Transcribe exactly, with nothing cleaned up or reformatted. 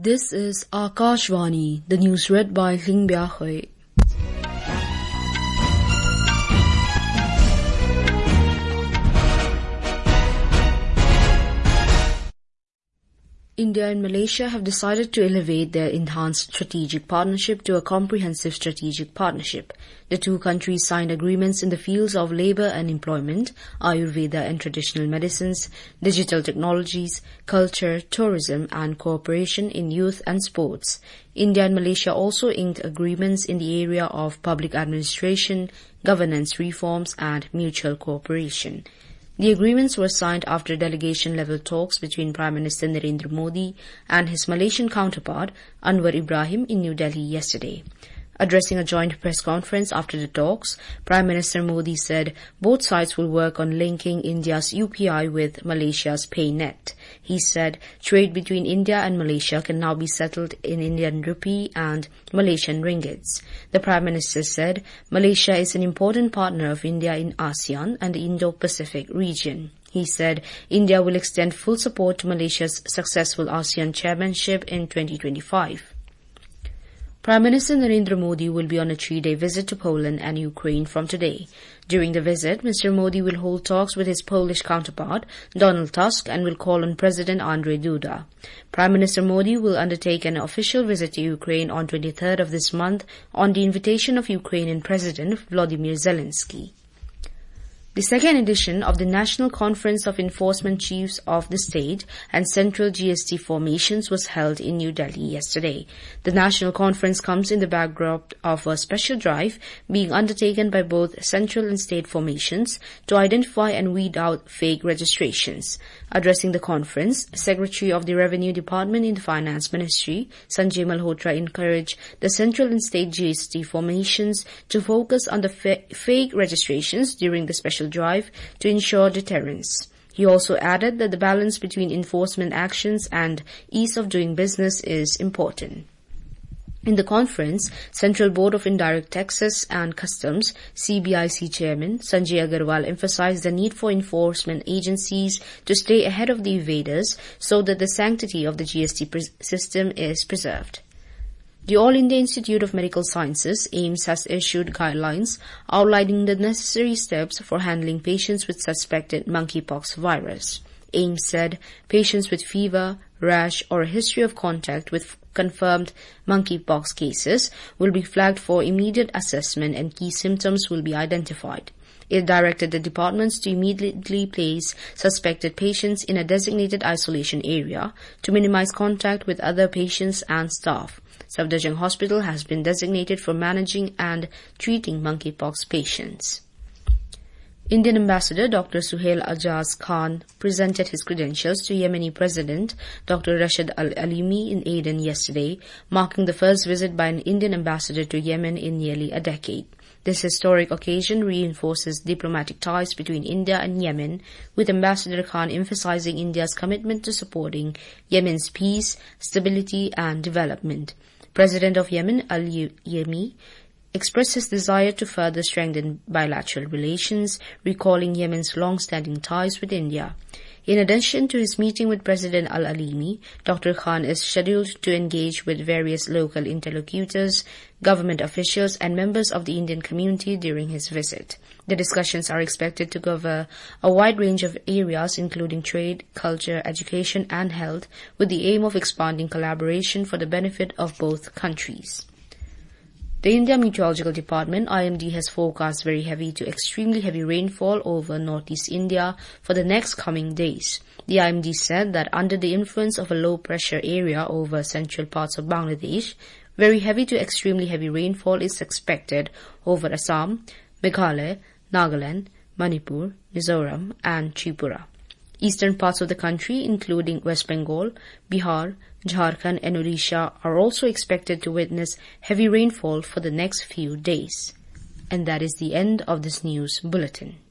This is Akashvani, the news read by Ling Biahui. India and Malaysia have decided to elevate their enhanced strategic partnership to a comprehensive strategic partnership. The two countries signed agreements in the fields of labour and employment, Ayurveda and traditional medicines, digital technologies, culture, tourism and cooperation in youth and sports. India and Malaysia also inked agreements in the area of public administration, governance reforms and mutual cooperation. The agreements were signed after delegation-level talks between Prime Minister Narendra Modi and his Malaysian counterpart, Anwar Ibrahim, in New Delhi yesterday. Addressing a joint press conference after the talks, Prime Minister Modi said both sides will work on linking India's U P I with Malaysia's PayNet. He said trade between India and Malaysia can now be settled in Indian rupee and Malaysian ringgits. The Prime Minister said Malaysia is an important partner of India in ASEAN and the Indo-Pacific region. He said India will extend full support to Malaysia's successful ASEAN chairmanship in twenty twenty-five. Prime Minister Narendra Modi will be on a three-day visit to Poland and Ukraine from today. During the visit, Mister Modi will hold talks with his Polish counterpart, Donald Tusk, and will call on President Andrzej Duda. Prime Minister Modi will undertake an official visit to Ukraine on twenty-third of this month on the invitation of Ukrainian President Volodymyr Zelensky. The second edition of the National Conference of Enforcement Chiefs of the State and Central G S T Formations was held in New Delhi yesterday. The National Conference comes in the backdrop of a special drive being undertaken by both central and state formations to identify and weed out fake registrations. Addressing the conference, Secretary of the Revenue Department in the Finance Ministry, Sanjay Malhotra, encouraged the central and state G S T formations to focus on the fa- fake registrations during the special drive to ensure deterrence. He also added that the balance between enforcement actions and ease of doing business is important. In the conference, Central Board of Indirect Taxes and Customs C B I C Chairman Sanjay Agarwal emphasized the need for enforcement agencies to stay ahead of the evaders so that the sanctity of the G S T pres- system is preserved. The All India Institute of Medical Sciences, AIIMS, has issued guidelines outlining the necessary steps for handling patients with suspected monkeypox virus. AIIMS said patients with fever, rash, or a history of contact with confirmed monkeypox cases will be flagged for immediate assessment and key symptoms will be identified. It directed the departments to immediately place suspected patients in a designated isolation area to minimize contact with other patients and staff. Safdarjung Hospital has been designated for managing and treating monkeypox patients. Indian Ambassador Doctor Suhail Ajaz Khan presented his credentials to Yemeni President Doctor Rashid Al-Alimi in Aden yesterday, marking the first visit by an Indian ambassador to Yemen in nearly a decade. This historic occasion reinforces diplomatic ties between India and Yemen, with Ambassador Khan emphasizing India's commitment to supporting Yemen's peace, stability and development. President of Yemen, Al-Yemi, expressed his desire to further strengthen bilateral relations, recalling Yemen's long-standing ties with India. In addition to his meeting with President Al-Alimi, Doctor Khan is scheduled to engage with various local interlocutors, government officials and members of the Indian community during his visit. The discussions are expected to cover a wide range of areas including trade, culture, education and health, with the aim of expanding collaboration for the benefit of both countries. The India Meteorological Department, I M D, has forecast very heavy to extremely heavy rainfall over northeast India for the next coming days. The I M D said that under the influence of a low-pressure area over central parts of Bangladesh, very heavy to extremely heavy rainfall is expected over Assam, Meghalaya, Nagaland, Manipur, Mizoram and Tripura. Eastern parts of the country, including West Bengal, Bihar, Jharkhand and Odisha, are also expected to witness heavy rainfall for the next few days. And that is the end of this news bulletin.